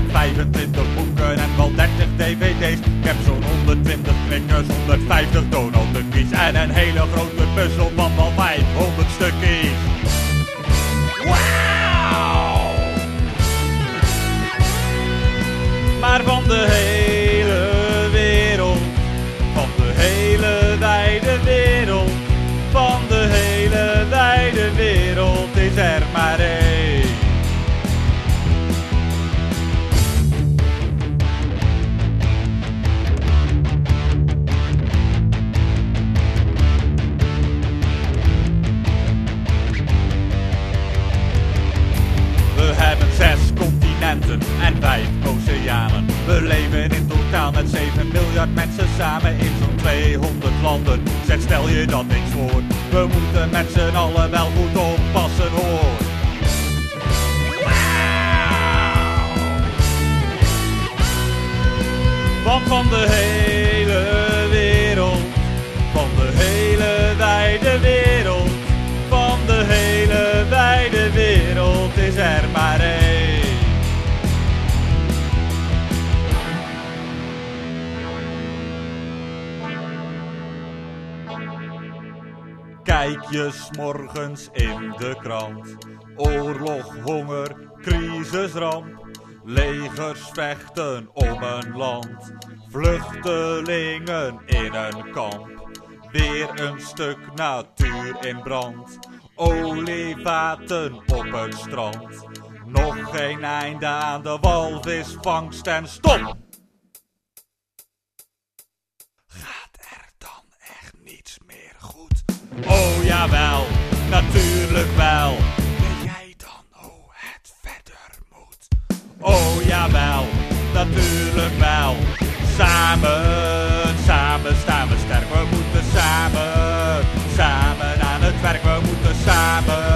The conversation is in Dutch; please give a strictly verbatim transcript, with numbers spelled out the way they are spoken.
heb vijfentwintig boeken en wel dertig dvd's. Ik heb zo'n honderdtwintig knikkers, honderdvijftig Donald Duckies en een hele grote puzzel van wel vijfhonderd stukjes. Wauw! Maar van de hele wereld, van de hele wijde wereld, van de hele wijde wereld is er maar één. We hebben zes continenten en vijf oceanen. We leven in totaal met zeven miljard mensen samen in zo'n tweehonderd landen. Zeg, stel je dat niks voor, we moeten met z'n allen wel goed oppassen hoor. Wow! Want van de hele wereld, van de hele wijde wereld, van de hele wijde wereld is er maar één. Kijk je 's morgens in de krant, oorlog, honger, crisisramp, legers vechten om een land, vluchtelingen in een kamp, weer een stuk natuur in brand, olievaten op het strand, nog geen einde aan de walvisvangst en stop! Gaat er dan echt niets meer goed? Oh jawel, natuurlijk wel. Weet jij dan hoe het verder moet? Oh jawel, natuurlijk wel. Samen, samen staan we sterk. We moeten samen, samen aan het werk. We moeten samen